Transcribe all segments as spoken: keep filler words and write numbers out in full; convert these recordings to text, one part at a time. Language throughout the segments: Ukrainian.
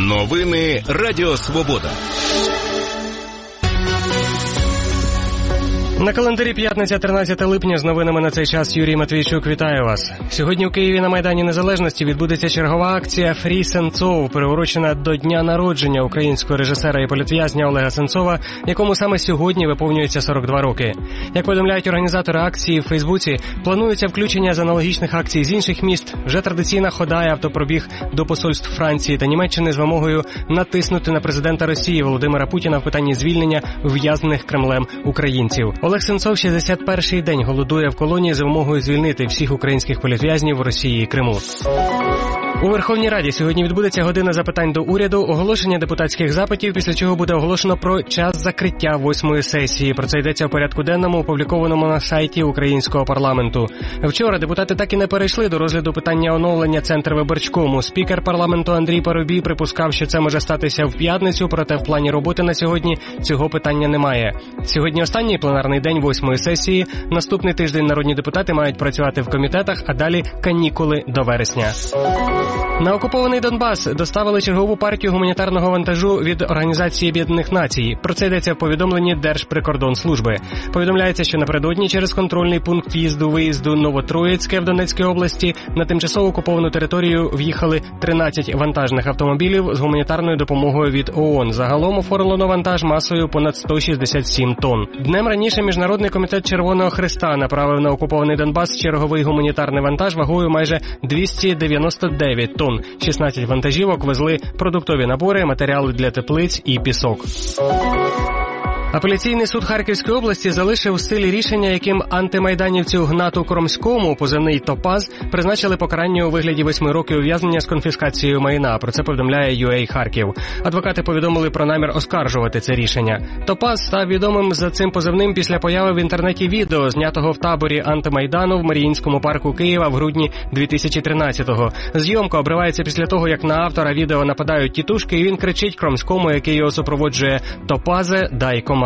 Новини Радіо Свобода. На календарі п'ятниця, тринадцяте липня, з новинами на цей час Юрій Матвійчук. Вітаю вас. Сьогодні у Києві на Майдані Незалежності відбудеться чергова акція «Фрі Сенцов», приурочена до дня народження українського режисера і політв'язня Олега Сенцова, якому саме сьогодні виповнюється сорок два роки. Як повідомляють організатори акції в Фейсбуці, планується включення з аналогічних акцій з інших міст. Вже традиційна хода і автопробіг до посольств Франції та Німеччини з вимогою натиснути на президента Росії Володимира Путіна в питанні звільнення ув'язнених Кремлем українців. Олег Сенцов шістдесят перший день голодує в колонії за вимогою звільнити всіх українських політв'язнів в Росії і Криму. У Верховній Раді сьогодні відбудеться година запитань до уряду, оголошення депутатських запитів, після чого буде оголошено про час закриття восьмої сесії. Про це йдеться в порядку денному, опублікованому на сайті українського парламенту. Вчора депутати так і не перейшли до розгляду питання оновлення Центрвиборчкому. Спікер парламенту Андрій Парубій припускав, що це може статися в п'ятницю, проте в плані роботи на сьогодні цього питання немає. Сьогодні останній пленарний день восьмої сесії. Наступний тиждень народні депутати мають працювати в комітетах, а далі канікули до вересня. На окупований Донбас доставили чергову партію гуманітарного вантажу від Організації Об'єднаних Націй. Про це йдеться в повідомленні Держприкордонслужби. Повідомляється, що напередодні через контрольний пункт в'їзду-виїзду Новотроїцьке в Донецькій області на тимчасово окуповану територію в'їхали тринадцять вантажних автомобілів з гуманітарною допомогою від ООН. Загалом оформлено вантаж масою понад сто шістдесят сім тонн. Днем раніше Міжнародний комітет Червоного Хреста направив на окупований Донбас черговий гуманітарний вантаж вагою майже двісті дев'яносто дев'ять тонн. шістнадцять вантажівок везли продуктові набори, матеріали для теплиць і пісок. Апеляційний суд Харківської області залишив в силі рішення, яким антимайданівцю Гнату Кромському, позивний «Топаз», призначили покарання у вигляді восьми років ув'язнення з конфіскацією майна. Про це повідомляє ю ей Харків. Адвокати повідомили про намір оскаржувати це рішення. «Топаз» став відомим за цим позивним після появи в інтернеті відео, знятого в таборі антимайдану в Маріїнському парку Києва в грудні дві тисячі тринадцятого. Зйомка обривається після того, як на автора відео нападають тітушки, і він кричить Кромському, який його супроводжує: «Топазе, дай команду».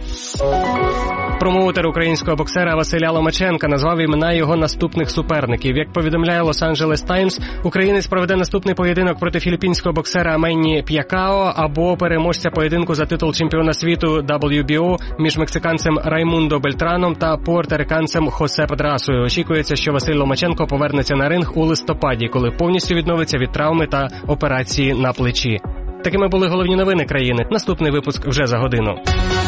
Промоутер українського боксера Василя Ломаченка назвав імена його наступних суперників. Як повідомляє Лос-Анджелес Таймс, українець проведе наступний поєдинок проти філіппінського боксера Менні П'якао або переможця поєдинку за титул чемпіона світу дабл ю бі о між мексиканцем Раймундо Бельтраном та пуерториканцем Хосе Педрасою. Очікується, що Василь Ломаченко повернеться на ринг у листопаді, коли повністю відновиться від травми та операції на плечі. Такими були головні новини країни. Наступний випуск вже за годину.